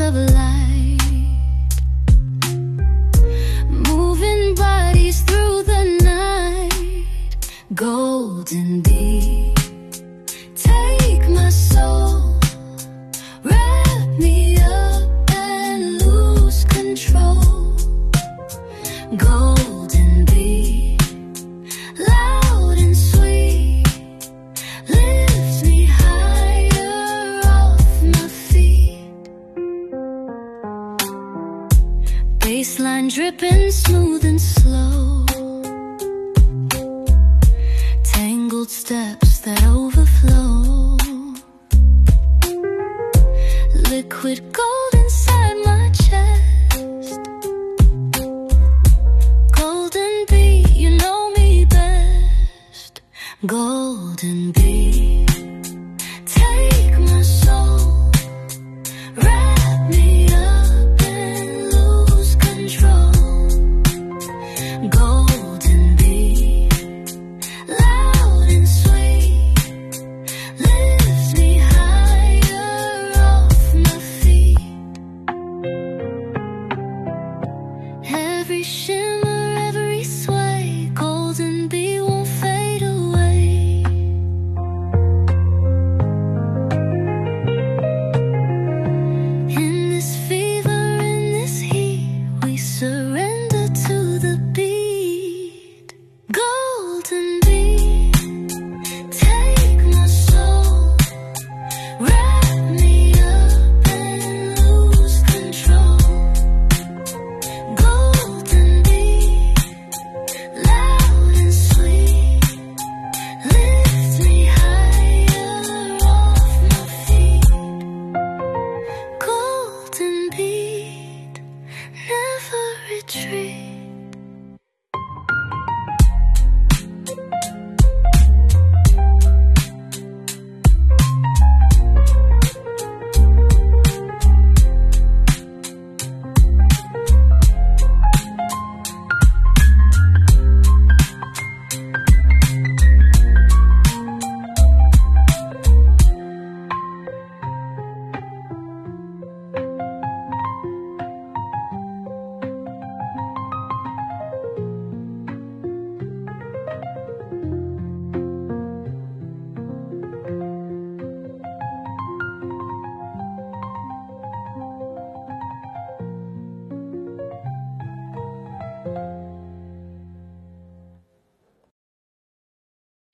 of light, moving bodies through the night. Golden bee, take my soul, wrap me up and lose control. Golden bee, loud and sweet, lift me higher off my feet. Baseline dripping smooth and slow, tangled steps that overflow, liquid gold inside my chest. Golden bee, you know me best. Golden bee.